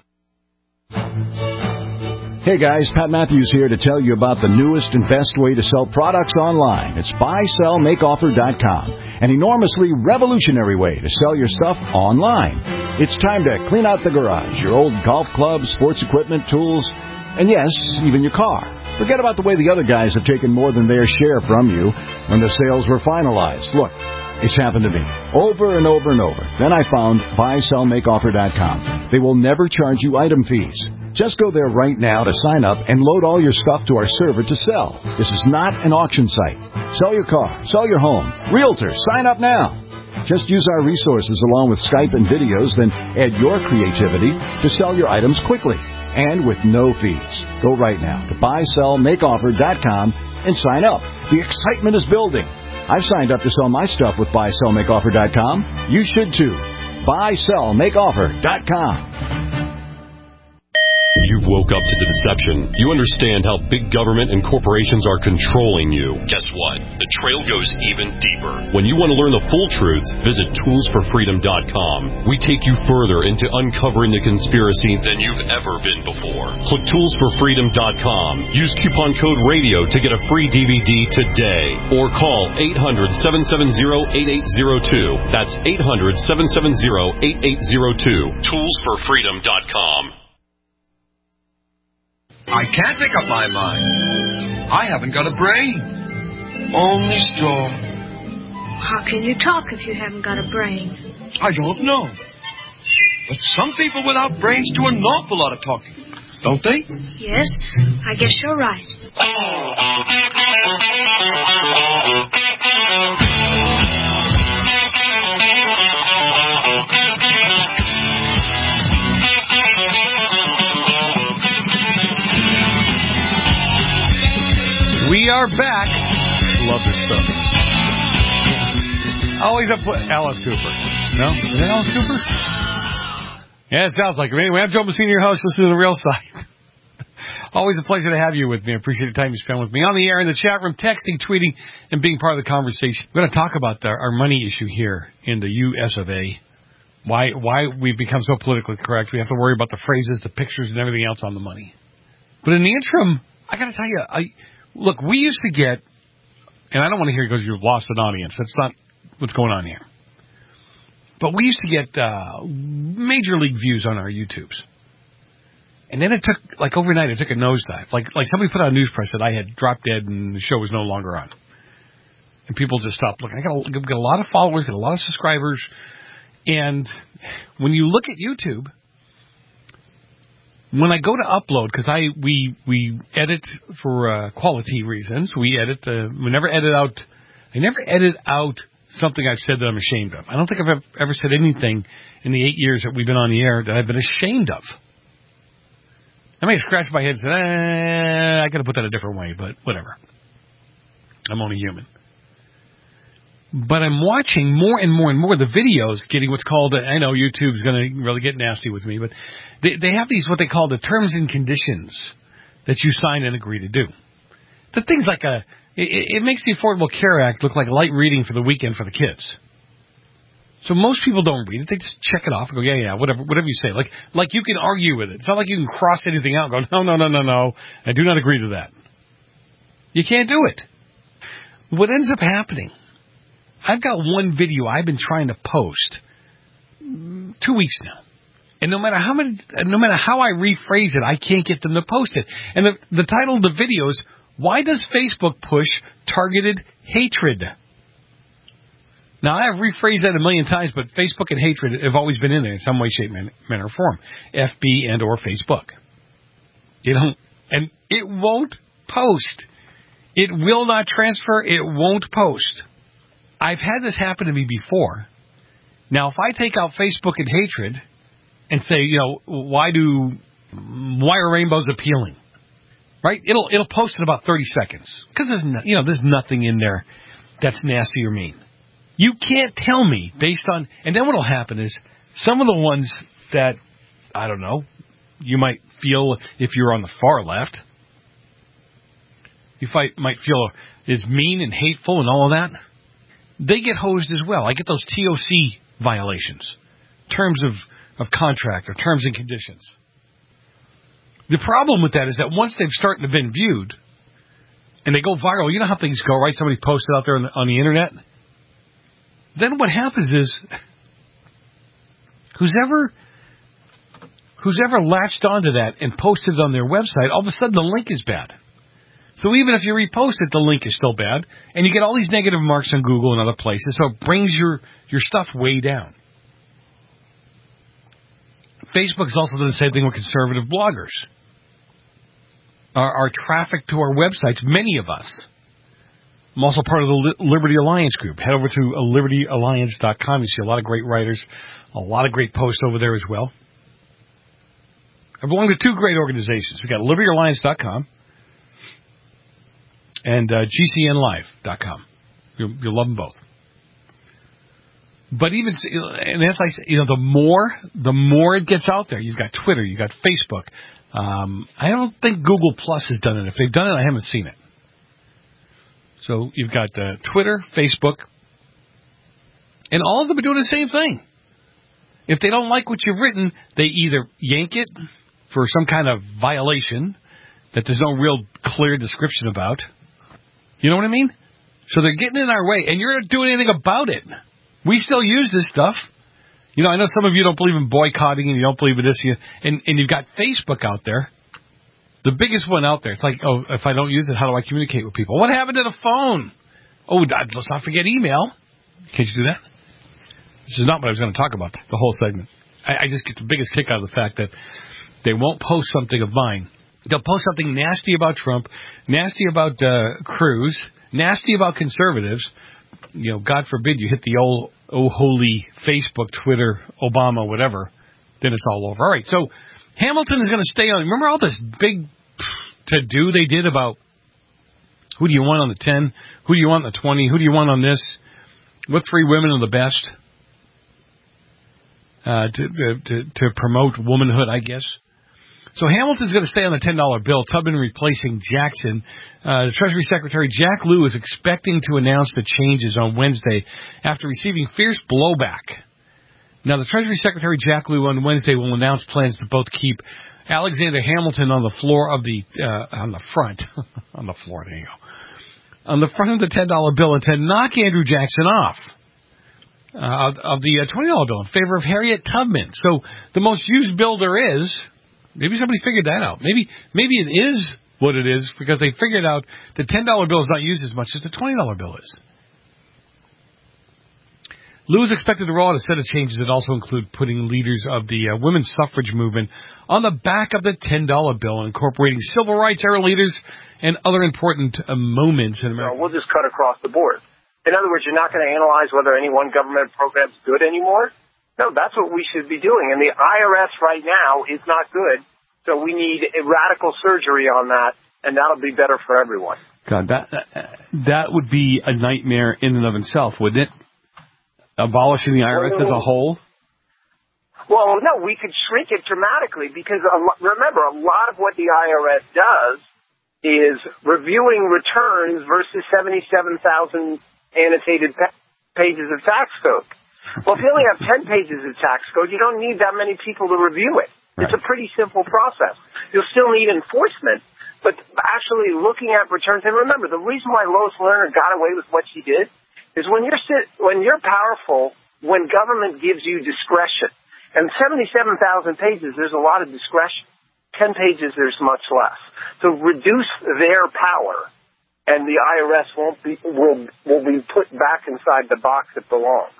Hey guys, Pat Matthews here to tell you about the newest and best way to sell products online. It's buy sell make offer dot com, an enormously revolutionary way to sell your stuff online. It's time to clean out the garage, your old golf clubs, sports equipment, tools, and yes, even your car. Forget about the way the other guys have taken more than their share from you when the sales were finalized. Look, it's happened to me over and over and over. Then I found buy sell make offer dot com. They will never charge you item fees. Just go there right now to sign up and load all your stuff to our server to sell. This is not an auction site. Sell your car, sell your home. Realtor, sign up now. Just use our resources along with Skype and videos, then add your creativity to sell your items quickly and with no fees. Go right now to buy sell make offer dot com and sign up. The excitement is building. I've signed up to sell my stuff with buy sell make offer dot com. You should too. buy sell make offer dot com. You've woke up to the deception. You understand how big government and corporations are controlling you. Guess what? The trail goes even deeper. When you want to learn the full truth, visit tools for freedom dot com. We take you further into uncovering the conspiracy than you've ever been before. Click tools for freedom dot com. Use coupon code radio to get a free D V D today. Or call eight hundred seven seven zero eight eight zero two. That's eight hundred seven seven zero eight eight zero two. tools for freedom dot com. I can't make up my mind. I haven't got a brain. Only straw. How can you talk if you haven't got a brain? I don't know. But some people without brains do an awful lot of talking, don't they? Yes, I guess you're right. We are back. Love this stuff. Always up with Alice Cooper. No? Is it Alice Cooper? Yeah, it sounds like it. Anyway, I'm Joe Messina, your host. Listen to The Real Side. Always a pleasure to have you with me. I appreciate the time you spend with me on the air, in the chat room, texting, tweeting, and being part of the conversation. We're going to talk about the, our money issue here in the U S of A. Why, why we've become so politically correct. We have to worry about the phrases, the pictures, and everything else on the money. But in the interim, I got to tell you, I... Look, we used to get, and I don't want to hear it because you've lost an audience. That's not what's going on here. But we used to get uh, major league views on our YouTubes. And then it took, like overnight, it took a nosedive. Like like somebody put out a news press that I had dropped dead and the show was no longer on. And people just stopped looking. I got a, got a lot of followers, got a lot of subscribers. And when you look at YouTube, when I go to upload, because I we we edit for uh, quality reasons, we edit. Uh, we never edit out. I never edit out something I've said that I'm ashamed of. I don't think I've ever, ever said anything in the eight years that we've been on the air that I've been ashamed of. I may have scratched my head and said, eh, I could have put that a different way, but whatever. I'm only human. But I'm watching more and more and more of the videos getting what's called, I know YouTube's going to really get nasty with me, but they, they have these, what they call the terms and conditions that you sign and agree to do. The things like a, it, it makes the Affordable Care Act look like light reading for the weekend for the kids. So most people don't read it. They just check it off and go, yeah, yeah, whatever whatever you say. Like like you can argue with it. It's not like you can cross anything out and go, no, no, no, no, no, I do not agree to that. You can't do it. What ends up happening I've got one video I've been trying to post two weeks now. And no matter how many, no matter how I rephrase it, I can't get them to post it. And the, the title of the video is, "Why Does Facebook Push Targeted Hatred?" Now, I have rephrased that a million times, but Facebook and hatred have always been in there in some way, shape, manner, or form. F B and or Facebook. You know, and it won't post. It will not transfer. It won't post. I've had this happen to me before. Now, if I take out Facebook and hatred and say, you know, why do, why are rainbows appealing? Right? It'll, it'll post in about thirty seconds. Because there's no, you know, there's nothing in there that's nasty or mean. You can't tell me based on, and then what'll happen is some of the ones that, I don't know, you might feel if you're on the far left, you fight, might feel is mean and hateful and all of that, they get hosed as well. I get those T O C violations, terms of, of contract or terms and conditions. The problem with that is that once they've started to been viewed and they go viral, you know how things go, right? Somebody posts it out there on the, on the internet. Then what happens is who's ever who's ever latched onto that and posted it on their website, all of a sudden the link is bad. So even if you repost it, the link is still bad, and you get all these negative marks on Google and other places, so it brings your, your stuff way down. Facebook has also done the same thing with conservative bloggers. Our, our traffic to our websites, many of us, I'm also part of the Liberty Alliance group. Head over to liberty alliance dot com. You see a lot of great writers, a lot of great posts over there as well. I belong to two great organizations. We've got liberty alliance dot com and uh, G C N live dot com. You'll, you'll love them both. But even, and as I say, you know, the more, the more it gets out there. You've got Twitter, you've got Facebook. Um, I don't think Google Plus has done it. If they've done it, I haven't seen it. So you've got uh, Twitter, Facebook, and all of them are doing the same thing. If they don't like what you've written, they either yank it for some kind of violation that there's no real clear description about. You know what I mean? So they're getting in our way, and you're not doing anything about it. We still use this stuff. You know, I know some of you don't believe in boycotting, and you don't believe in this, you, and, and you've got Facebook out there. The biggest one out there. It's like, oh, if I don't use it, how do I communicate with people? What happened to the phone? Oh, let's not forget email. Can't you do that? This is not what I was going to talk about, the whole segment. I, I just get the biggest kick out of the fact that they won't post something of mine. They'll post something nasty about Trump, nasty about uh, Cruz, nasty about conservatives. You know, God forbid you hit the old, oh, holy Facebook, Twitter, Obama, whatever. Then it's all over. All right, so Hamilton is going to stay on. Remember all this big to-do they did about who do you want on the ten, who do you want on the twenty, who do you want on this, what three women are the best uh, to, to, to promote womanhood, I guess. So Hamilton's going to stay on the ten dollar bill, Tubman replacing Jackson. Uh, the Treasury Secretary Jack Lew is expecting to announce the changes on Wednesday after receiving fierce blowback. Now, the Treasury Secretary Jack Lew on Wednesday will announce plans to both keep Alexander Hamilton on the floor of the, uh, on the front, on the floor, there you go, on the front of the ten dollar bill and to knock Andrew Jackson off uh, of, of the twenty dollar bill in favor of Harriet Tubman. So the most used bill there is, maybe somebody figured that out. Maybe, maybe it is what it is because they figured out the ten dollar bill is not used as much as the twenty dollar bill is. Lew is expected to roll out a set of changes that also include putting leaders of the uh, women's suffrage movement on the back of the ten dollar bill, incorporating civil rights era leaders and other important uh, moments in America. No, we'll just cut across the board. In other words, you're not going to analyze whether any one government program is good anymore. No, that's what we should be doing. And the I R S right now is not good, so we need a radical surgery on that, and that'll be better for everyone. God, that that, that would be a nightmare in and of itself, wouldn't it? Abolishing the I R S as a whole? Well, no, we could shrink it dramatically because, a lo- remember, a lot of what the I R S does is reviewing returns versus seventy-seven thousand annotated pa- pages of tax code. Well, if you only have ten pages of tax code, you don't need that many people to review it. Right. It's a pretty simple process. You'll still need enforcement, but actually looking at returns, and remember, the reason why Lois Lerner got away with what she did is when you're sit, when you're powerful, when government gives you discretion. And seventy-seven thousand pages, there's a lot of discretion. ten pages, there's much less. So reduce their power, and the I R S won't be, will, will be put back inside the box it belongs.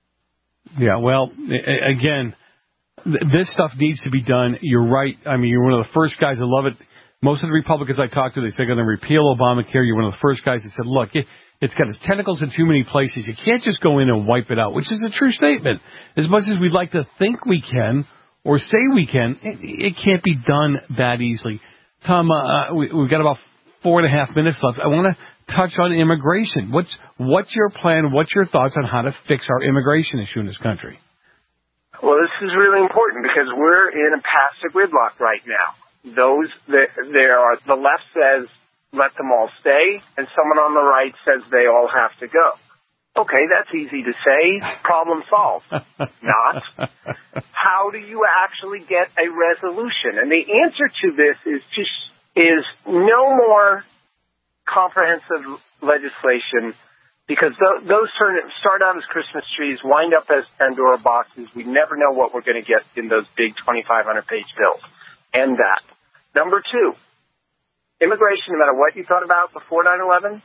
Yeah, well, again, this stuff needs to be done. You're right. I mean, you're one of the first guys that love it. Most of the Republicans I talked to, they said they're going to repeal Obamacare. You're one of the first guys that said, look, it, it's got its tentacles in too many places. You can't just go in and wipe it out, which is a true statement. As much as we'd like to think we can or say we can, it, it can't be done that easily. Tom, uh, we, we've got about four and a half minutes left. I want to touch on immigration. What's what's your plan? What's your thoughts on how to fix our immigration issue in this country? Well, this is really important because we're in a passive gridlock right now. Those that there are, the left says let them all stay, and someone on the right says they all have to go. Okay, that's easy to say. Problem solved. Not. How do you actually get a resolution? And the answer to this is just is no more comprehensive legislation, because th- those turn, start out as Christmas trees, wind up as Pandora boxes. We never know what we're going to get in those big twenty-five hundred page bills. And that. Number two, immigration, no matter what you thought about before nine eleven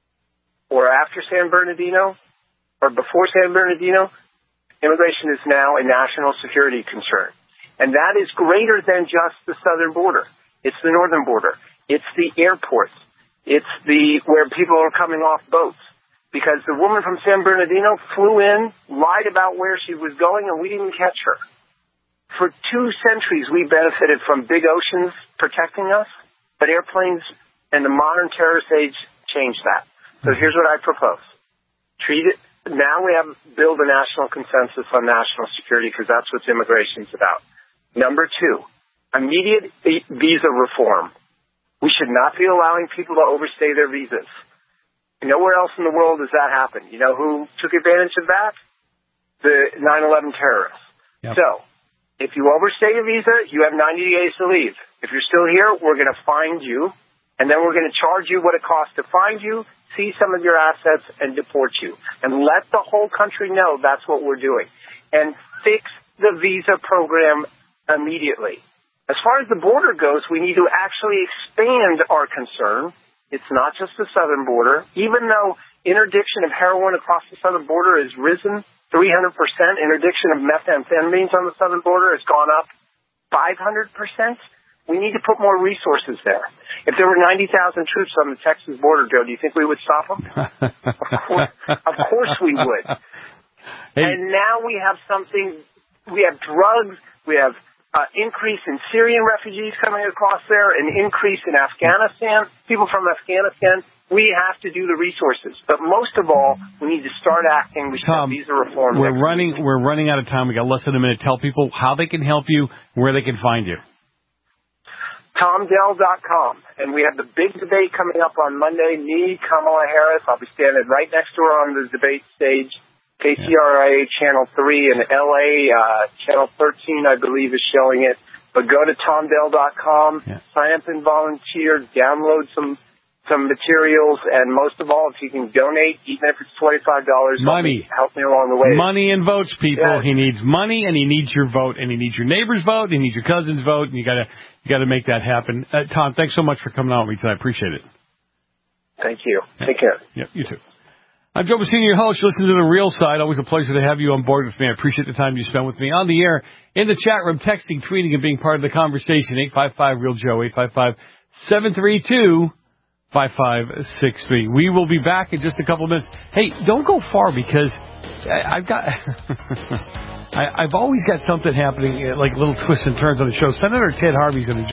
or after San Bernardino or before San Bernardino, immigration is now a national security concern. And that is greater than just the southern border. It's the northern border. It's the airports. It's the where people are coming off boats. Because the woman from San Bernardino flew in, lied about where she was going, and we didn't catch her. For two centuries, we benefited from big oceans protecting us, but airplanes and the modern terrorist age changed that. So here's what I propose. Treat it, now we have, build a national consensus on national security, because that's what immigration is about. Number two, immediate visa reform. We should not be allowing people to overstay their visas. Nowhere else in the world does that happen. You know who took advantage of that? The nine eleven terrorists. Yep. So, if you overstay your visa, you have ninety days to leave. If you're still here, we're going to find you, and then we're going to charge you what it costs to find you, seize some of your assets, and deport you. And let the whole country know that's what we're doing. And fix the visa program immediately. As far as the border goes, we need to actually expand our concern. It's not just the southern border. Even though interdiction of heroin across the southern border has risen three hundred percent, interdiction of methamphetamines on the southern border has gone up five hundred percent. We need to put more resources there. If there were ninety thousand troops on the Texas border, Joe, do you think we would stop them? of, course, of course we would. Hey. And now we have something, we have drugs, we have Uh, increase in Syrian refugees coming across there, an increase in Afghanistan, people from Afghanistan. We have to do the resources. But most of all, we need to start acting. We should Tom, have visa reform. We're running, we're running out of time. We got less than a minute. Tell people how they can help you, where they can find you. Tom Dell dot com. And we have the big debate coming up on Monday. Me, Kamala Harris. I'll be standing right next to her on the debate stage. K C R A Channel three in L A, uh, Channel thirteen, I believe, is showing it. But go to Tom Dell dot com, yeah. Sign up and volunteer, download some some materials, and most of all, if you can donate, even if it's twenty-five dollars, money. Help me, help me along the way. Money and votes, people. Yeah. He needs money, and he needs your vote, and he needs your neighbor's vote, and he needs your cousin's vote, and you gotta you gotta make that happen. Uh, Tom, thanks so much for coming on with me today. I appreciate it. Thank you. Take care. Yep, you too. I'm Joe Messina, your host. Listen to The Real Side. Always a pleasure to have you on board with me. I appreciate the time you spend with me on the air, in the chat room, texting, tweeting, and being part of the conversation. eight five five, real Joe, eight five five, seven three two, five five six three. We will be back in just a couple of minutes. Hey, don't go far, because I, I've got... I, I've always got something happening, like little twists and turns on the show. Senator Ted Harvey's going to